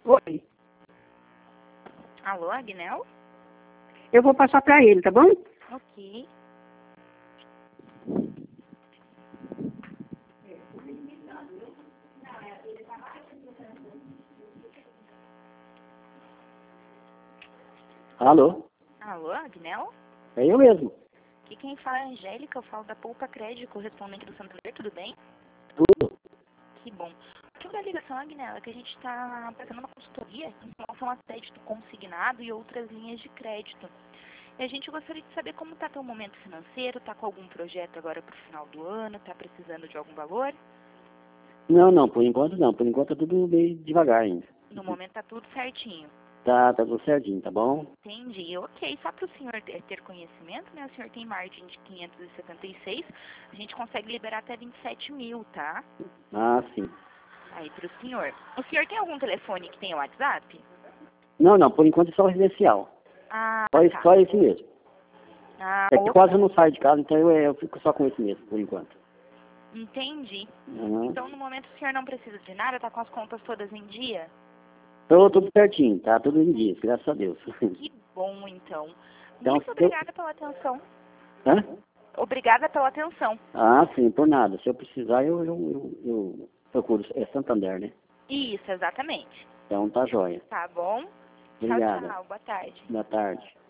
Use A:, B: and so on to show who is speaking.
A: Oi.
B: Alô, Agnel?
A: Eu vou passar pra ele, tá bom?
B: Ok.
C: Alô?
B: Alô, Agnel?
C: É eu mesmo.
B: Aqui quem fala é a Angélica, eu falo da Poupa Crédito, correspondente do Santander, tudo bem?
C: Tudo.
B: Que bom. O que da ligação, Agnel, é que a gente está fazendo uma consultoria em relação a crédito consignado e outras linhas de crédito. E a gente gostaria de saber como está teu momento financeiro, está com algum projeto agora para o final do ano, está precisando de algum valor?
C: Não, por enquanto não. Por enquanto é tudo bem devagar ainda.
B: No momento está tudo certinho.
C: Tá tudo certinho, tá bom?
B: Entendi. Ok. Só para o senhor ter conhecimento, né? O senhor tem margem de 576, a gente consegue liberar até 27 mil, tá?
C: Ah, sim.
B: Aí para o senhor. O senhor tem algum telefone que tenha WhatsApp?
C: Não, por enquanto é só o residencial.
B: Ah, tá.
C: Só esse mesmo.
B: Ah,
C: É que quase eu não saio de casa, então eu fico só com esse mesmo, por enquanto.
B: entendi.
C: Uhum.
B: Então, no momento, o senhor não precisa de nada? Tá com as contas todas em dia?
C: Tô tudo certinho, tá tudo em dia, graças a Deus.
B: Que bom, então.
C: Então,
B: Muito obrigada pela atenção.
C: Hã?
B: Obrigada pela atenção.
C: Ah, sim, por nada. Se eu precisar, eu procuro. É Santander, né?
B: Isso, exatamente.
C: Então tá jóia.
B: Tá bom?
C: Obrigada.
B: Tchau, tchau. Boa tarde.
C: Boa tarde.